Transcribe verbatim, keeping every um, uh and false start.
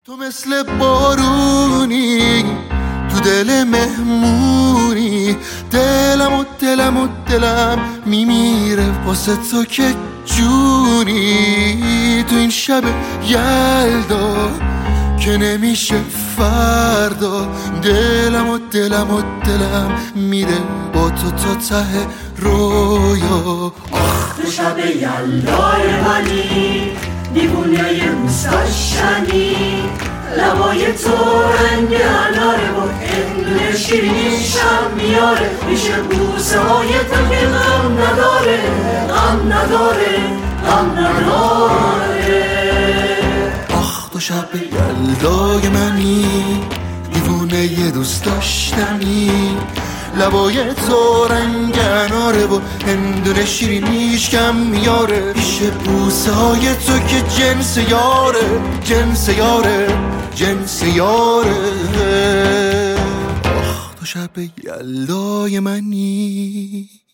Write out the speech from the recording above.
تو مثل بارونی تو دل مهمونی، دلم و دلم و دلم میمیره واسه تو که جونی. تو این شب یلدا که نمیشه فردا، دلم و دلم و دلم میره با تو تا ته رویا. آخ تو شب یلدای منی، دیوونه ی روز داشتنی، لبای تو رنگ اناره و هندونه شیرینیشم میاره، میشه بوسه های تو که غم نداره، غم نداره، غم نداره. آخ تو شب یلدای منی، دیوونه ی دوست داشتنی، لبای تو رنگ اناره و هندونه شیرینیش کم میاره، میشه بوسه های تو که جنس یاره، جنس یاره، جنس یاره. آخ تو شب یلدای منی.